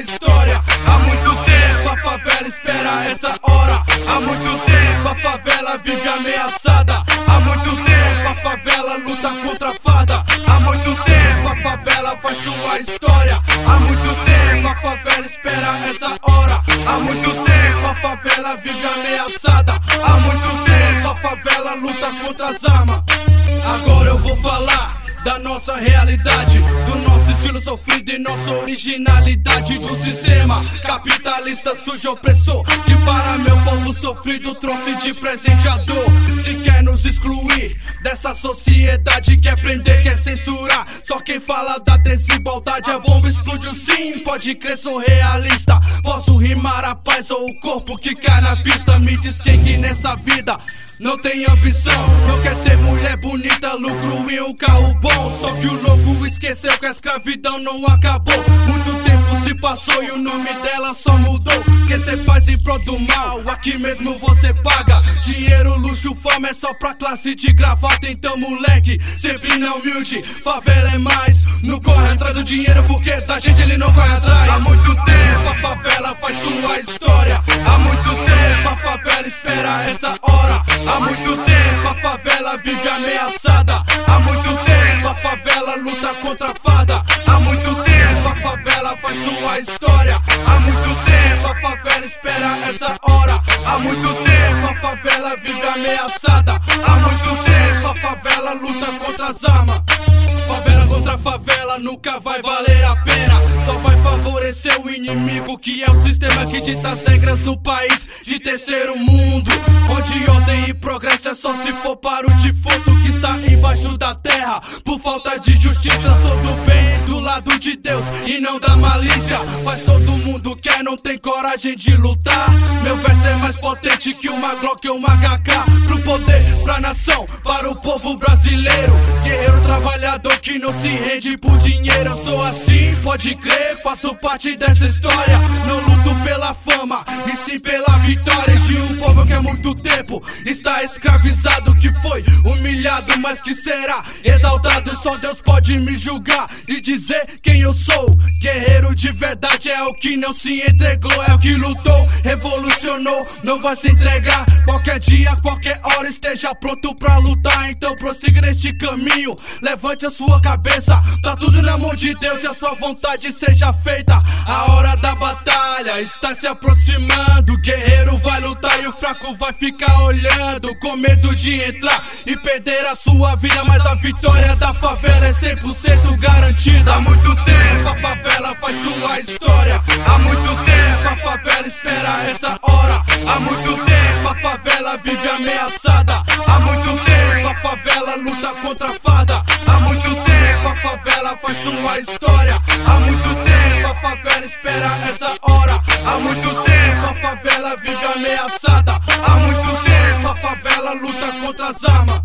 história. Há muito tempo a favela espera essa hora. Há muito tempo a favela vive ameaçada. Há muito tempo a favela luta contra a farda. Há muito tempo a favela faz sua história. Há muito tempo a favela espera essa hora. Há muito tempo a favela vive ameaçada. Há muito tempo a favela luta contra as armas. Agora eu vou falar da nossa realidade, do nosso estilo sofrido e nossa originalidade. Do sistema capitalista sujo opressor, que para meu povo sofrido trouxe de presente a dor. Que quer nos excluir dessa sociedade, quer prender, quer censurar. Só quem fala da desigualdade, a bomba explodiu sim, pode crer, sou realista. Posso rimar a paz ou o corpo que cai na pista. Me diz quem que nessa vida não tem ambição, não quer ter mulher bonita, lucro e um carro bom. Só que o louco esqueceu que a escravidão não acabou. Muito tempo se passou e o nome dela só mudou. Que cê faz em prol do mal, aqui mesmo você paga. Dinheiro, luxo, fama é só pra classe de gravata. Então moleque, sempre na humilde, favela é mais. Não corre atrás do dinheiro porque da gente ele não corre atrás. Há muito tempo a favela faz sua história. Há muito tempo a favela espera essa hora. Há muito tempo a favela vive ameaçada. Há muito tempo a favela luta contra a farda. Há muito tempo a favela faz sua história. Há muito tempo a favela espera essa hora. Há muito tempo a favela vive ameaçada. Há muito tempo a favela luta contra as armas. Favela contra favela nunca vai valer a pena. Só vai favorecer o inimigo, que é o sistema que dita as regras no país de terceiro mundo, onde ordem e progresso é só se for para o defunto que está embaixo da terra. Por falta de justiça, sou do bem, do lado de Deus e não da malícia. Mas todo mundo quer, não tem coragem de lutar. Meu verso é mais potente que uma Glock ou uma HK. Pro poder, pra nação, para o povo brasileiro. Guerreiro trabalhador que não se rende por dinheiro. Eu sou assim, pode crer, faço parte dessa história. Não luto pela fama, e sim pela vitória de um povo que há muito tempo está escravizado, que foi humilhado, mas que será exaltado. Só Deus pode me julgar e dizer quem eu sou. Guerreiro de verdade é o que não se entregou, é o que lutou, revolucionou, não vai se entregar. Qualquer dia, qualquer hora esteja pronto pra lutar. Então prossiga neste caminho, levante a sua cabeça. Tá tudo na mão de Deus e a sua vontade seja feita. A hora da batalha está se aproximando. O guerreiro vai lutar e o fraco vai ficar olhando, com medo de entrar e perder a sua vida. Mas a vitória da favela é 100% garantida. Há muito tempo a favela faz sua história. Há muito tempo a favela espera essa hora. Há muito tempo a favela vive ameaçada. Há muito tempo a favela luta contra a farda. Há muito tempo a favela faz sua história. Há muito tempo a favela espera essa hora. Há muito tempo a favela vive ameaçada. Há muito tempo a favela luta contra as armas.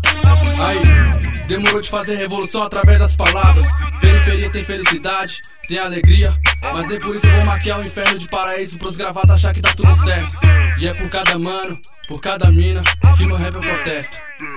Aí, demorou de fazer revolução através das palavras. Periferia tem felicidade, tem alegria, mas nem por isso eu vou maquiar o inferno de paraíso pros gravatas achar que tá tudo certo. E é por cada mano, por cada mina, que no rap eu protesto.